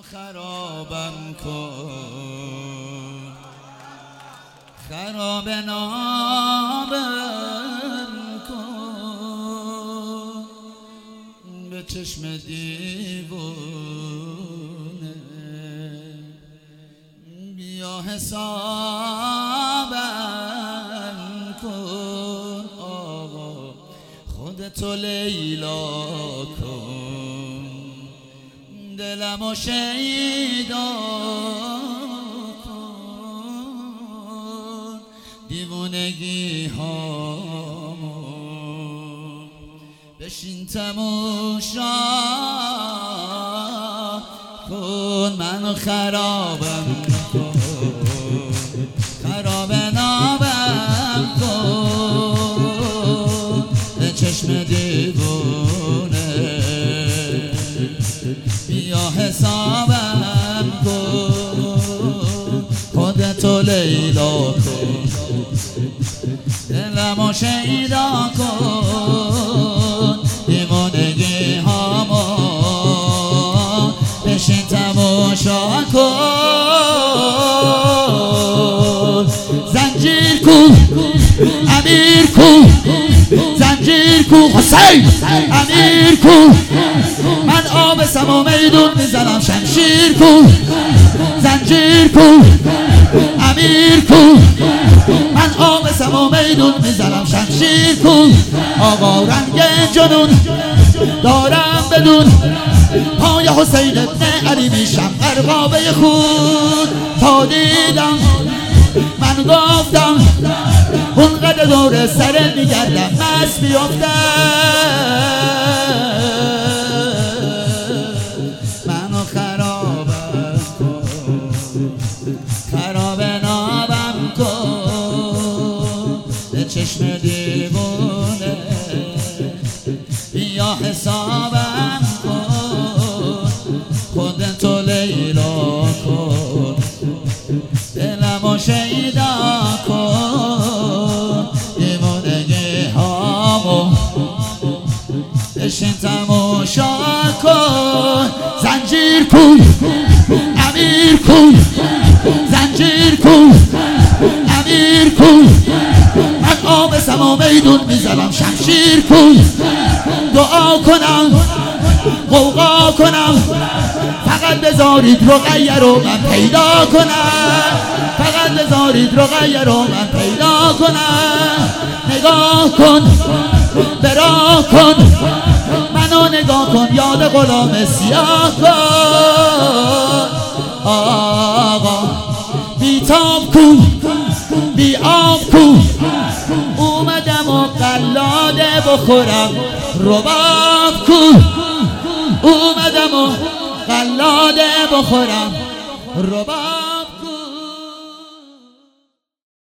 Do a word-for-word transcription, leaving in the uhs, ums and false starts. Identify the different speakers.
Speaker 1: خرابم کن، خراب نابم کن، به چشم دیوونه بیا حسابم کن. آقا خودتو لیلا کن، دلمو شیدا کن، دیوونگی هامو بشین تماشا کن. منو خرابم کن، خراب نابم کن، به چشم دیوونه بیا حسابم کن. خودتو لیلا کن، دلمو شیدا کن، دیوانگی هامو بشین تماشا کن. زنجیر کو امیر کو، زنجیر کو حسین امیر کو، من آب سما میدون میزنم شمشیر کو. زنجیر کو امیر کو، من آب سما میدون میزنم شمشیر کو. آقا رنگ جنون دارم بدون، پای حسین ابن علی میشم غرقابه خون. تا دیدم من گفتم اونقدر دور سرت میگردم مست بیافتم. منو خرابم کن، خراب نابم کن، به چشم دیوونه بیا حسابم کن. خودتو لیلا کن، دلمو شیدا کن، دیوانگی هامو بشین تماشا کن. زنجیر کن امیر کن، زنجیر کن امیر کن، من آب سما میدون میزنم شمشیر کن. دعا کنم غوغا کنم، فقط بذارید رقیه رو من پیدا کنم، فقط بذارید رقیه رو من پیدا کنم. نگاه کن برا کن، منو نگاه کن، یاد غلام سیاه کن. آقا بیتاب کن بی آب کن، اومدم و قلاده بخورم رباب کن. اومدم و قلاده بخورم رباب